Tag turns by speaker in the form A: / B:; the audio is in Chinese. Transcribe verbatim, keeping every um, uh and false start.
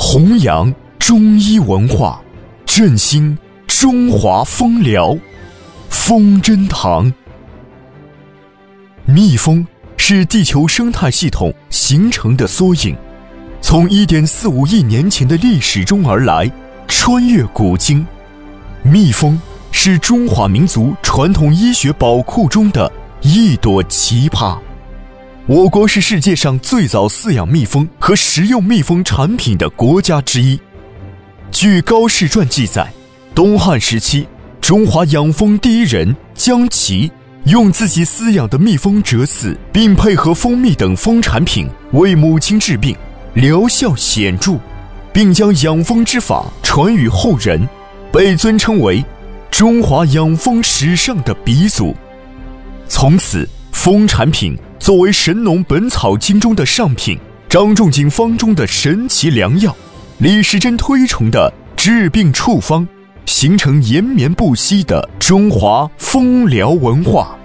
A: 弘扬中医文化，振兴中华风疗。风针堂。蜜蜂是地球生态系统形成的缩影，从 一点四五亿年前的历史中而来，穿越古今。蜜蜂是中华民族传统医学宝库中的一朵奇葩。我国是世界上最早饲养蜜蜂和食用蜜蜂产品的国家之一。据《高士传》记载，东汉时期，中华养蜂第一人姜齐用自己饲养的蜜蜂蛰死，并配合蜂蜜等蜂产品为母亲治病，疗效显著，并将养蜂之法传于后人，被尊称为中华养蜂史上的鼻祖。从此，蜂产品作为《神农本草经》中的上品，张仲景方中的神奇良药，李时珍推崇的治病处方，形成延绵不息的中华蜂疗文化。